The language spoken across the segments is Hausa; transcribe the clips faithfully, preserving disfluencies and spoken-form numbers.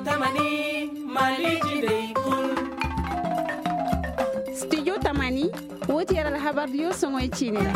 Tamani Maliki Day Kul Studio Tamani Woti yara habar yo songo chinira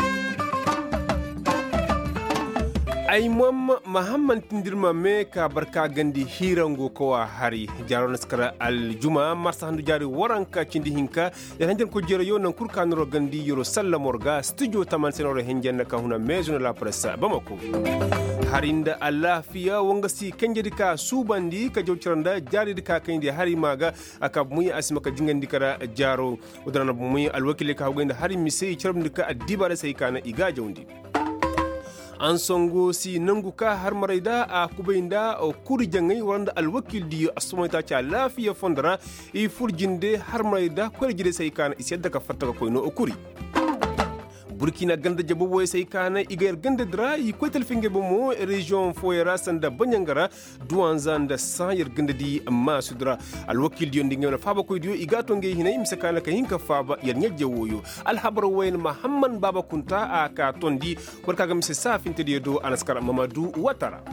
ay mom Muhammad tindirma me ka barka gandi hirango ko hari jaron skara al juma marsa handu jari waranka cindi hinka ya hanjen ko jero yo nan kurkanoro gandi yoro sallamorga studio taman senore henjen ka huna maison la presse bamako harinda alafiya wanga si kanjirika subandi ka jawciranda jari dika kande hari maga aka muyi asima ka jingandi kara jaro udana muyi alwakile ka hawganda hari mise cirbndika adibara sai kana iga jawndi an songo si nanguka har maraida a kubainda o kuri jangai wanda alwakil di asmoita cha lafiya fondara i furjinde har maraida ko jide sai kana isedda ka fatta ko no o kuri Burkina ganda jabo boy sai kana igar ganda dra i ko telfinge bo mo region foyera sanda banyangara duanzan da sayir ganda di amma sudra alwakil di ndinge na faba ko dio igato nge hinay misakana ka hinka faba yar nyajje woyo alhabar wayn Muhammad Baba Kunta a ka tondi warka ga mise safinte di do anaskar Mamadou Ouattara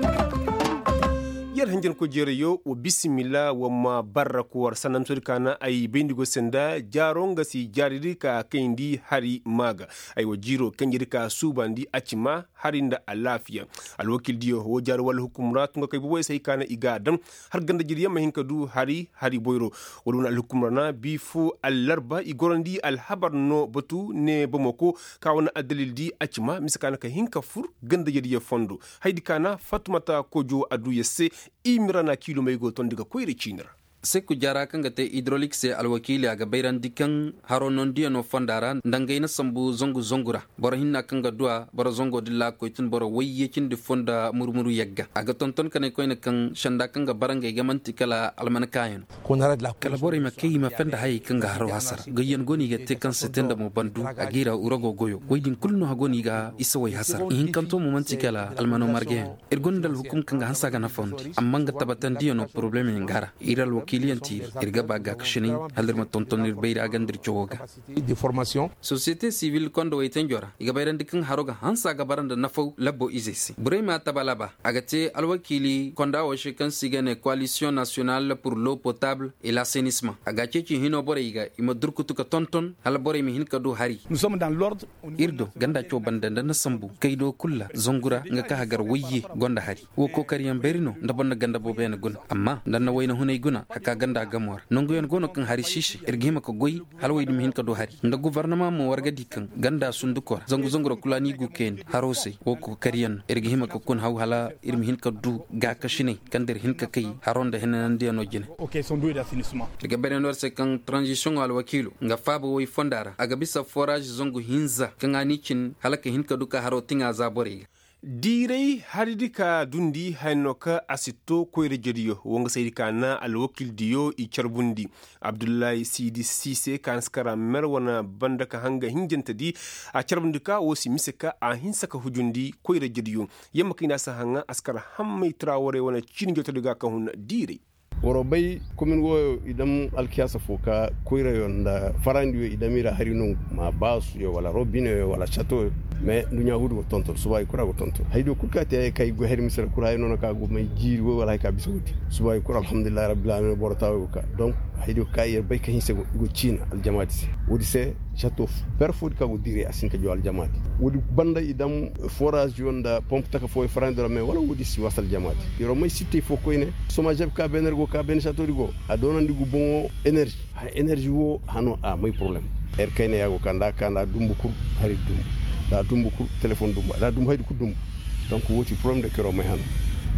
yar hanjen ko jere yo o bismillah wa ma barraku war sanam surkana ay bendigo senda jaronga si jariri ka kendi hari maga ay wo jiro kenjiri ka subandi acima harinda alafiya alwakil dio wo jar wal hukumrat nga kay boy say kana igadam har ganda jiri yama hinka du hari hari boyro woduna al hukumrana bi fu al-larba igorandi al habar no batu ne bomoko kawna adalil di acima miskana ka hinka fur ganda jiri fondo haydi kana fatmata kojo adu yesse imirana kilo mai goton daga koyre cinar sai ku jara kan gate hydraulic se alwakili aga bayran dikan haronon dia no fondara ndangay na sambu zongu zongura boro hinna kan ga dua boro zongo dilla ko tin boro wayye kin di fonda murmuru yagga aga tonton kan ko ne kan shanda kan ga barangay ga mantikala alman kayen ko narad la kala boro ma kay ma fenda hay kan ga haro hasar ga yen goni ga te kan setenda mo bandu agira urago goyo waydin kullu ha goni ga isa way hasar in kan to mo mantikala almano marge irgon dal hukum kan ga hansa ga na fondi amma ga tabatan dia no problem ngara iral kiliyanti irga baga kashini halder ma tonton irbeira gandir choga de formation société civile kondo waytenjora iga bayran dikin haroga hansa ga baranda nafo labbo izesi burema tabalaba agate alwakili konda wa shekan sigane coalition nationale pour l'eau potable et l'assainissement agache ci hino bore iga ima durkutu ka tonton hal bore mi hin ka do hari nous sommes dans l'ordre irdo ganda cho banda na sambu kaydo kulla zongura nga ka hagar wayye gonda hari wo ko kariyan berino ndabonna ganda bo ben gun amma dan na wayna hunay guna ka ganda gamor nongo yon gono kan hari shishi irgima ko goyi halway dum hin ka do hari nda gouvernement mo warga dikan ganda sundukor zangu zangro kulani gu ken harose wo ko kariyan irgima ko kun haw hala irmi hin ka du ga ka shine kandir hin ka kai haronda henan de no jine OK son do d'assainissement daga benen war se kan transition al wakilu nga fabo way fondara aga bisa forage zangu hinza kan anikin halaka hin ka duka haro tinga zabore direi haridika dundi hainoka asito koyre jediyo wonga sayidika na alwakil diyo i charbundi Abdullahi Sidi Sise kanskara merwana bandaka hanga hinjanta di a charbundika wosi miseka a hinsaka hujundi koyre jediyo yamma kina sa hanga askara hammay trawore wana chini jota diga ka hun direi woro bay komin wo idam alkiyasa foka koyra yon da farandi yo idamira harino ma basu yo wala robine yo wala chateau mais dunya hudu tonton subay kura go tonton haydo kurkate kay go her misra kura non ka go may jiri wo wala ka bisudi subay kura alhamdulillah rabbil alamin borata go ka donc haydo kay bay kay se go china al jamaati wodi se chateau perfud ka go dire asinka jo al jamaati wodi banda idam forage yon da pompe taka fo farandi mais wala wodi si wasal jamaati yoro may cité fo koyne soma jab ka benergo ka ben chateau digo a donandi gu bon énergie ha énergie wo hano a may problème er kayne yago kanda kanda dumbu kur hari dumbu da dumbu kur téléphone dumbu da dumbu haydi ku dumbu donc woti problème de kero may hano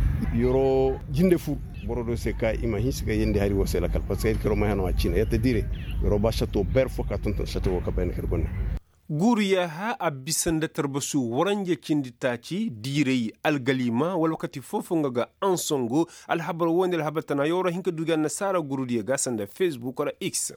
yoro jinde fu borodo se ka ima hisga yende hari wo sela kal parce que kero may hano a china yata dire yoro ba chateau ber fo ka tonton chateau ka ben ker gonne guriya ha abisanda tarbasu waranje kinditaci direi algalima wal wakati fofo ngaga ansongo alhabar wonde alhabatana yoro hinka dugan nasara gurudiya gasanda Facebook ora X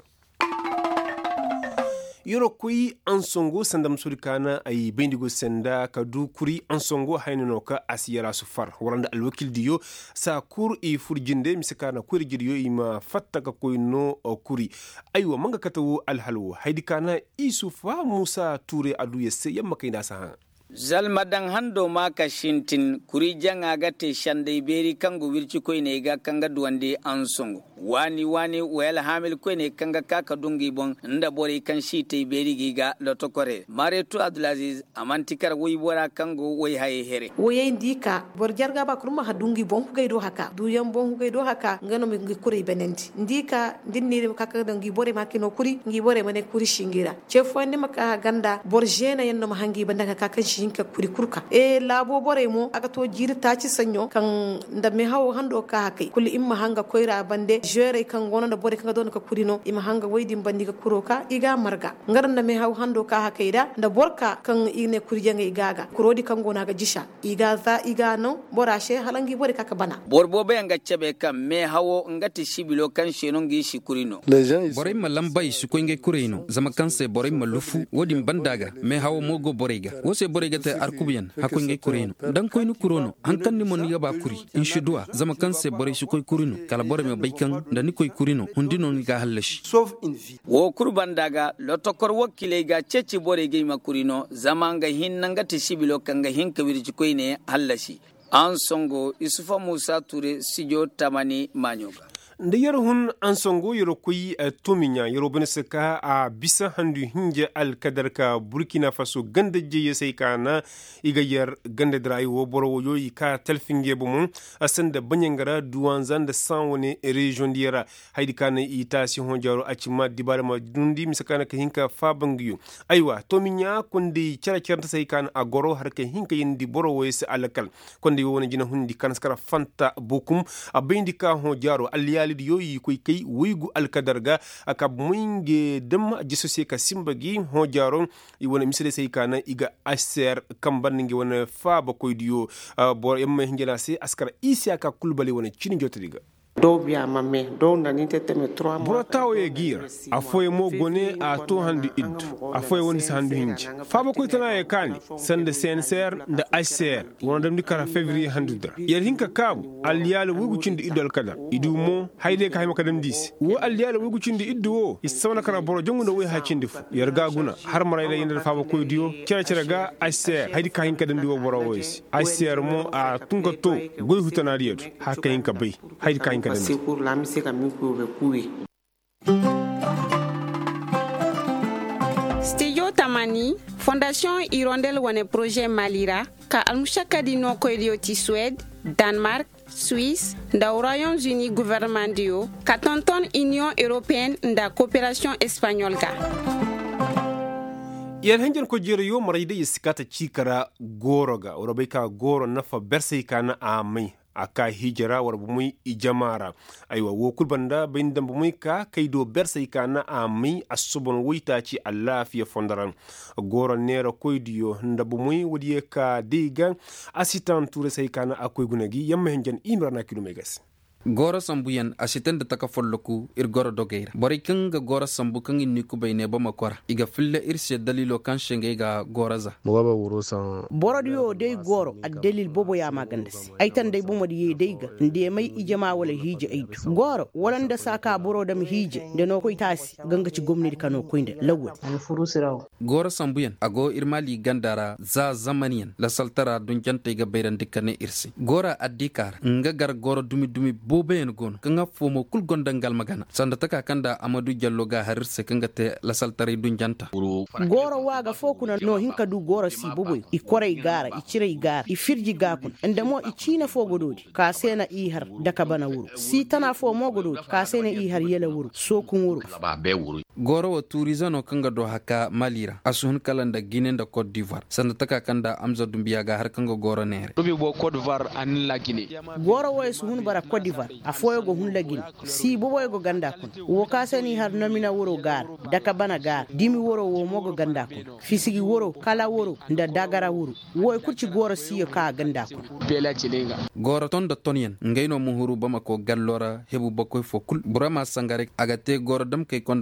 yoro kuyi ansongo sanda msurikana ay bendigo senda kadu kuri ansongo haynano ka asiyara sufar waranda alwakil diyo sa kur e furjinde misikana kuri jidiyo ima fattaka koyno kuri aywa manga katawu alhalwo haydikana isufa Musa Touré adu yesse yamma kayna saha zalmadan hando ma ka shintin kuri janga ga te shande beri kango wirci koy ne ga kanga duwande an songo wani wani wel hamil koy ne kanga kaka dungi bon nda bori kan shi te beri giga loto kore maretu abdulaziz amantikar woy bora kango woy hay here woy ndika bor jarga ba kurma ha dungi bon gaydo haka du yam bon gaydo haka ngano mi ngi kuri benenti ndika dinni kaka dungi bore makino kuri ngi bore mane kuri shingira chefo ne maka ganda bor jena yenno ma hangi bandaka kaka shinka kuri kurka e labo bore mo aka to jirta ci sanyo kan nda me hawo hando ka hakai kulli imma hanga koira bande jere kan gono da bore kan don ka kurino imma hanga waydin bandi ka kuroka iga marga ngaran da me hawo hando ka hakai da da borka kan ine kurjanga igaga kurodi kan gona ga jisha iga za iga no borashe halangi bore kaka bana borbo be nga cebe kam me hawo ngati shibilo kan shenon gi shi kurino bore ma lambai su ko nge kurino zama kanse bore ma lufu wodi bandaga me hawo mogo borega wose borega te arkubiyan hakko nge kurino dan koynu kurono hankan ni mon yaba kuri inshudwa zama kanse bore su koy kurino kala bore me baykan da ni koy kurino hundino ni ga hallashi wo kurban daga lotokor wakile ga ceci bore ge ma kurino zama nga hinna ngati shibilo kanga hinka wirji koy ne hallashi an songo isufa musa ture sijo tamani manyoga nda yaro hun an songo yaro koyi a tominya yaro bane saka a bisa handu hinje alkadar ka burkina faso ganda je ya sai kana iga yar ganda drai wo boro wo yoyi ka telfinge bumun asan da banyangara duwan zan da san wani region diyara haidi kana ita si hon jaro a cimma dibara ma dundi misakana ka hinka fa bangiyo aiwa tominya kundi kira kira ta sai kana a goro har ka hinka yindi boro wo yasa alakal kundi woni jina hundi kan skara fanta bukum a bindika hon jaro aliya yoyi koy kay wigu alkadarga aka muinge dem jisose ka simbagi ho jaron i wona misede sey kana iga aser kamban ngi wona fa ba koy diyo bor yamma hingela se askara isi aka kulbali wona chini jotadiga do biya mamme do nani tete me trois mois buratawo ye gir afoye mo gone a to handi id afoye woni sandu hinji faba ko tana ye kani sande senser nda aser wona dem dikara février handudra yer hinka kabu aliyalo wugu cindi idol kada idu mo hayde ka hayma kadam dis wo aliyalo wugu cindi iddu wo isawna kara boro jongundo we ha cindi fu yer gaguna har marayda yinde faba ko diyo cere cere ga aser haydi ka hinka dem diwo boro woysi aser mo a tunga to goy hutana riedu ha ka hinka bay haydi ka hinka Studio Tamani, Fondation Hirondelle wane projet Malira, ka almushaka dino koydio ti Suède, Danemark, Suisse, nda Royaumes-Unis gouvernement dio, ka tonton Union Européenne nda coopération espagnole ga. yar hanjar ko jere yo marayda iskata cikara goroga orobayka goro nafa bersay kana amai aka hijira war bumui ijamara aywa wo kulbanda bayin bumui ka kaido bersay kana ami asubon wita ci allafiya fondaran goro nera koydiyo nda bumui wodiye ka diga asitan ture say kana akoy gunagi yamma henjan imrana kilomegas gora sambu yan asiten da taka folloku ir gora dogeira bori kanga gora sambu kan inni ku bayne ba makora iga fille irse dalilo kan shenge ga goraza mugaba wuro san borodiyo dai goro a dalil bobo ya magandasi aitan dai bumo diye dai ga inde mai ijama wala hije aitu goro walanda saka boro da hije da no koy tasi ganga ci gomni kano koinde lawol an furu siraw gora sambu yan ago irmali gandara za zamaniyan la saltara dun jante ga bayran dikane irsi gora addikar nga gar goro dumi dumi boben gon kanga fomo kul gondangal magana sanda taka kanda amadu jallo ga harse kanga te la saltari dun janta goro waga fokuna no hinka du goro si boboy i korey gara i cirey gara i firji gakun endemo i cina fogododi ka sena i har daka bana wuro si tana fo mogododi ka sena i har yele wuro sokun wuro goro wa turizano kanga do haka malira asun kalanda Guinée da Côte d'Ivoire sanda taka kanda amza dumbiya ga har kanga goro nere rubi bo Côte d'Ivoire an la Guinée goro wa sun bara Côte d'Ivoire a foyo go hun lagin si boboy go ganda kun wo ka sani har nomina woro gar daka bana gar dimi woro wo mogo ganda kun fisigi woro kala woro nda dagara woro wo kurci goro si ka ganda kun bela cilinga goro ton da tonyen ngayno muhuru bamako gallora hebu bakoy fo kul burama sangare agate goro dam kay konda se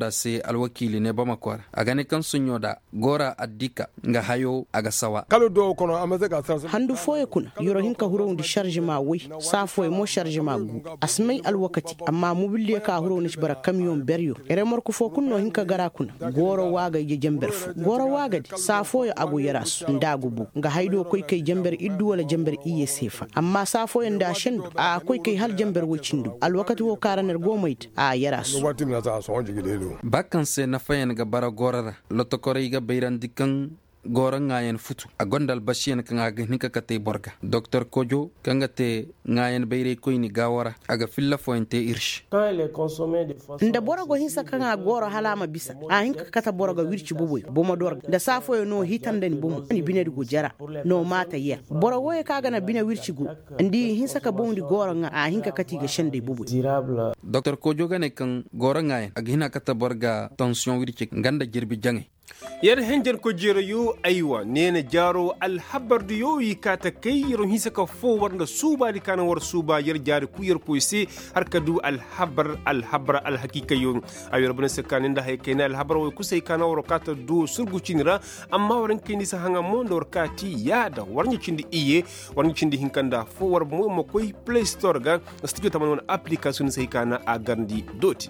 alwakili ne bama kwara aga ne kan sunyo da gora addika nga hayo aga sawa kalo do kono amaze ka sa handu foye kuna yoro hinka huro ndi charge ma wai sa foye mo charge ma gu asmai alwakati amma mobilde ka huro ni bara camion beryo ere morku fo kunno hinka gara kuna goro waga je jamber fu goro waga di sa foye agu yarasu ndagu bu nga haydo koy kay jamber iddu wala jamber iye sefa amma sa foye nda shendu a koy kay hal jamber wucindu alwakati wo karaner gomoyt a yarasu bakkan se na fayen ga bara gorara lotokore ga bayran dikan gora ngayen futu a gondal bashiyan kan aga nika kate borga docteur Kojo kanga te ngayen bayre koyni gawara aga filla fointe irsh nda borogo hinsa kan goro halama bisa a hinka kata boroga wirci boboy boma dor da safo no hitande ni bomo ni binedi go jara no mata yer borogo e kaga na bina wirci go ndi hinsa ka bondi goro nga a hinka kati ga shende boboy docteur Kojo gane kan gora ngayen aga hina kata borga tension wirci ganda jirbi jange yar henjar ko jero yo aywa nena jaro alhabar du yo yikata kay yero hisaka fo warnga suba di kana war suba yar jari ku yar ko se har kadu alhabar alhabra alhakika yo ayro bana sakane nda hay kayna alhabar way kusay kana woro kata du surgu cinira amma waran kini sa hanga mondo kati yada warni cindi iye warni cindi hinkanda fo war mo mo koy play store ga studio tamon application say kana a gandi doti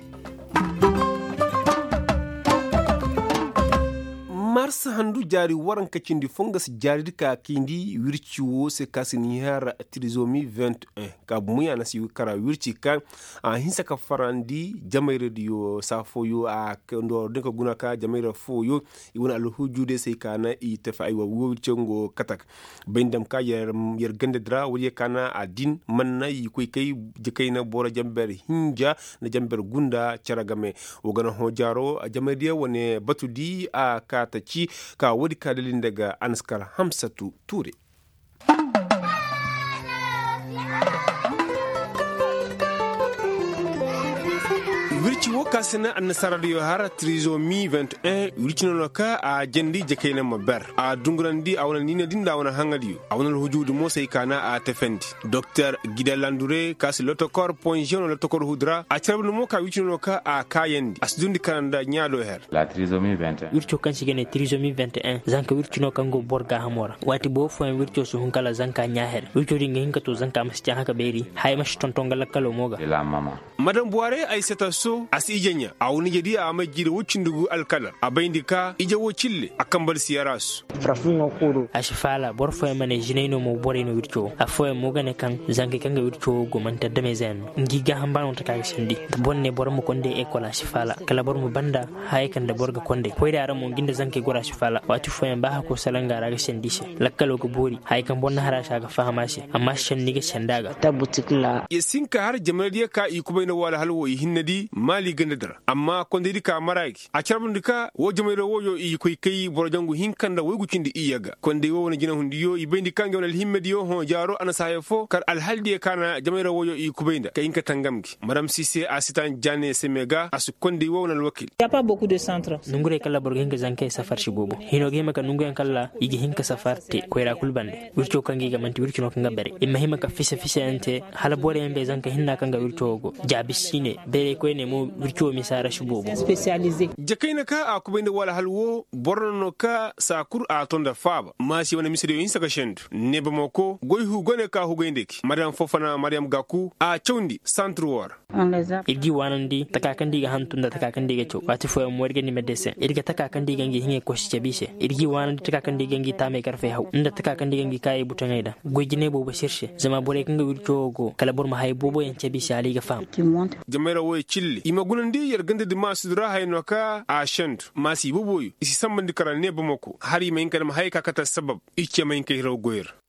mars handu jari waran kacindi fongas jari ka kindi wirciwo se kasini har trisomi vingt et un ka muya na si kara wirci ka a hinsa ka farandi jamay radio safoyo a ndo de ko guna ka jamay foyo iwona alhujude se kana i tefa aywa wircengo katak bindam ka yer yer gande dra wuri kana adin manna yi koy kay jekayna bora jamber hinja na jamber gunda caragame wogana ho jaro jamay dia wone batudi a kata ci ka wadi kadalin daga Anskar Hamsatu Ture. wirci wo kasina annasara do har trisomi vingt et un wirci no ka a jendi jekayna maber a dungurandi awna nina dinda wona hangadi awna hujudu mo sey kana a tefendi docteur Gida Landure kasi lotokor point jeune lotokor hudra a trabno mo ka wirci no ka a kayendi asdundi kananda nyaado her la trisomi vingt et un wirci kan sigene trisomi vingt et un zanka wirci no kango borga hamora wati bo fo wirci so hunkala zanka nyaher wirci ringa hinka to zanka mastia haka beri hay mash tontongal kalo moga la mama madame Boire Aissata So as ijenya awuni jadi a majiri wucindugu alkala abaindika ije wo chille akambal siyaras frafuno kuru ashfala borfo mane jineno mo boreno wircho afo mo gane kan zanke kanga wircho go manta demezen ngiga hambano taka shindi bonne bormo konde ekola ashfala kala bormo banda hay kan da borga konde koyda aramo ginda zanke gora ashfala wati fo en baha ko salanga raga shendishe lakkalo go bori hay kan bonna harasha ga fahamashi amma shendiga shendaga tabutikla yesinka har jamaliya ka ikubayna wala halwo hinnadi mali gandadar amma kondiri ka maraki a charbundika wo jamayro woyo i koy kay borojangu hinkanda woygu cindi iyaga konde wo wona jina hundiyo i bendi kange wona himmediyo ho jaro ana sayefo kar alhaldi kana jamayro woyo i kubayda kay inka tangamki madame Cissé assistant Jane Semega asu konde wo wona wakil y a pas beaucoup de centres nungure kala borgenga zanke safar shibobo hino gema ka nungu kala igi hinka safar te koyra kulbande wircho kangi ga manti wircho kanga bare imma hima ka fisa fisa ente hala bore embe zanka hinna kanga wircho go jabisine bere ko ne mo wircho mi sara shibobo spécialisé jekayna ka a kubende wala halwo borno ka sakur a tonda faba masi wona misiri yin saka shendu neba moko goyhu gone ka hugendeki madame Fofana Mariam Gaku a chawndi centre war irgi wanandi takakandi ga hantunda takakandi ga cho wati fo mo wergani medecin irga takakandi ga ngi hinge ko shibishe irgi wanandi takakandi ga ngi tame karfe haw inda takakandi ga ngi kay butangaida gojine bobo shirshe zama bore kanga wircho go kala bor ma hay bobo en cebishe ali ga fam jamera wo chilli imagunandi yergande de masudra hayno ka a shendu masi boboyu isi sambandi karal ne bamako hari men kadam hay ka kata sabab icce men kay raw goyer